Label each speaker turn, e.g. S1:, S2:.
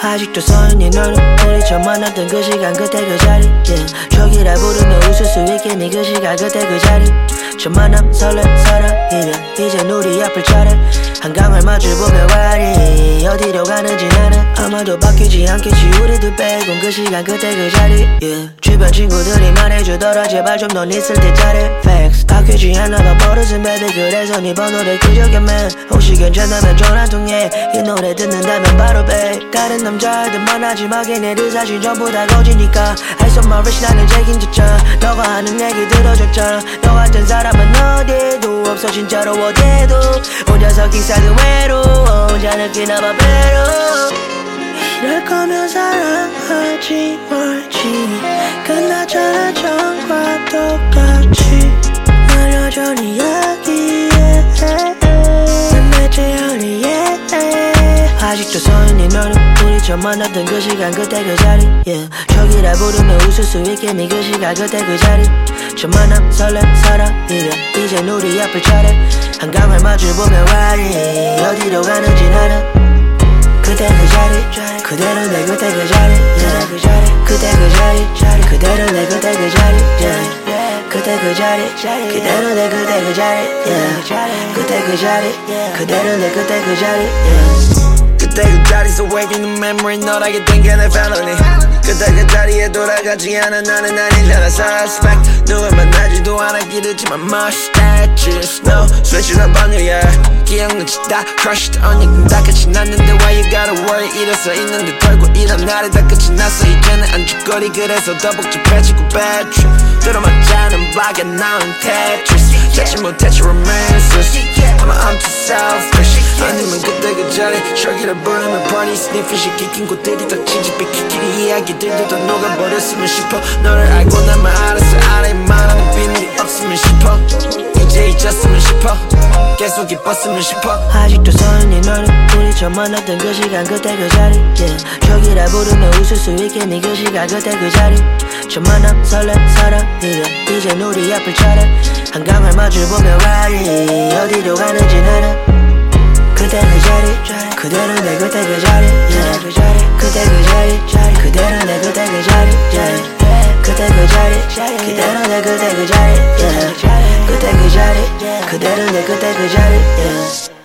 S1: 아직도 서있니 너는 우리 처음 만났던 그 시간 그때 그 자리 yeah. 저기라 부르며 웃을 수 있겠니 그 시간 그때 그 자리 첫 만남 설렘 사랑 이별 이젠 우리 앞을 차례 한강을 마주보며 와리 어디로 가는지 나는 아마도 바뀌지 않겠지 우리들 빼곤 그 시간 그때 그 자리 yeah. 주변 친구들이 말해주더라 제발 좀 넌 있을 때 잘해 Facts 바뀌지 않아 봐 버릇은 baby 그래서 네 번호를 기억해만 혹시 괜찮다면 전화 통해 이 노래 듣는다면 바로 배 다른 남자애들 만나지 마 걔네들 사실 전부 다 거지니까 I so my rich 나는 책임졌잖아 너가 하는 얘기 들어줬잖아 너 같은 사람은 어디에도 없어 진짜로 어디에도 혼자서 기사든 외로워 혼자 느끼나 봐 배로 이럴 거면 사랑하지 말지 끝나잖아 전과 똑같이 날 여전히 이야기해 난 내 제연이에 아직도 서있니 너는 우리 처음 만났던 그 시간 그때 그 자리 yeah. 저기라 부르며 웃을 수 있겠니 그 시간 그때 그 자리 첫 만남 설렘 사랑 이별 이젠 우리 앞을 차례 한강을 마주보며 와리 어디로 가는지 나는 그때 그 자리 그대로 내 그때 그 자리 yeah. 그때 그 자리 그대로 내 그때 그 자리 yeah. 그때 그 자리 그대로 내 그때 그 자리 yeah. 그때 그 자리 그대로 내 그때 그 자리 yeah.
S2: 그때 그 자리에서 wave in the memory 너라게 땡겨 내 family 그때 그 자리에 돌아가지 않아 나는 아니잖아 suspect 누굴 만나지도 않았기르지만 mustaches no switching up on you yeah 기억나지 다 crushed 언니는 다 끝이 났는데 why you gotta worry 일어서 있는데 털고 이런 날이 다 끝이 났어 이제는 안주거리 그래서 더 복잡해지고 bad trip 들어맞지 않은 블락에 나오는 tetris 찾지 못했지 romances I'm too selfish 아니면 그때 그 자리 저기를 부르면 party sniffing 시키킨 곳들이 더 찌집히 키키리 이야기들도 다 녹아버렸으면 싶어 너를 알고 나만 알았어 알아야 말하는 비밀이 없으면 싶어 이제 잊었으면 싶어 계속 이뻤으면 싶어
S1: 아직도 서있니 너는 우리 처음 만났던 그 시간 그때 그 자리 yeah. 저기라 부르며 웃을 수 있겠니 그 시간 그때 그 자리 첫 만남 설렘 사랑 이별 이젠 우리 앞을 차례 한강을 마주보며 와리 어디로 가는지 나는 그때 그 자리 그대로 내 그때 그 자리 yeah. 그때 그 자리 그대로 내 그때 그 자리 yeah. 그때 그 자리 그대로 내 그때 그 자리 yeah. 그때 그 자리 그대로 내 그때 그 자리 yeah.